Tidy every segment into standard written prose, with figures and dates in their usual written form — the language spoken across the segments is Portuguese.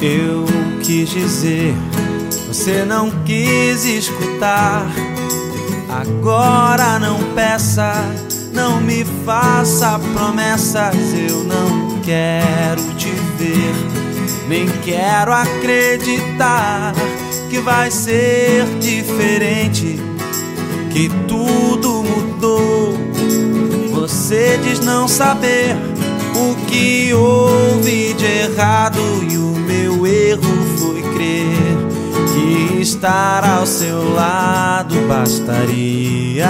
Eu quis dizer, você não quis escutar. Agora não peça, não me faça promessas. Eu não quero te ver, nem quero acreditar que vai ser diferente, que tudo mudou. Você diz não saber o que houve de errado, e o meu erro foi crer que estar ao seu lado bastaria.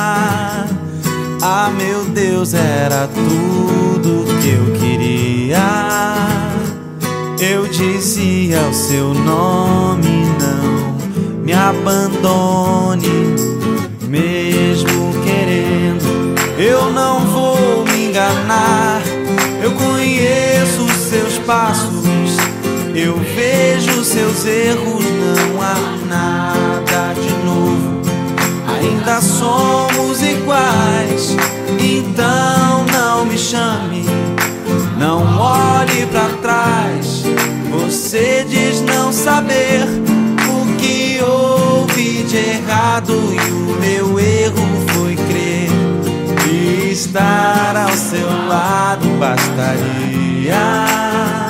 Ah, meu Deus, era tudo que eu queria. Eu dizia o seu nome, não me abandone, mesmo querendo. Eu não vou me enganar, eu conheço os seus passos, eu vejo seus erros, não há nada de novo. Ainda somos iguais, então não me chame, não olhe pra trás. Você diz não saber o que houve de errado, e o meu erro foi crer que estar ao seu lado bastaria.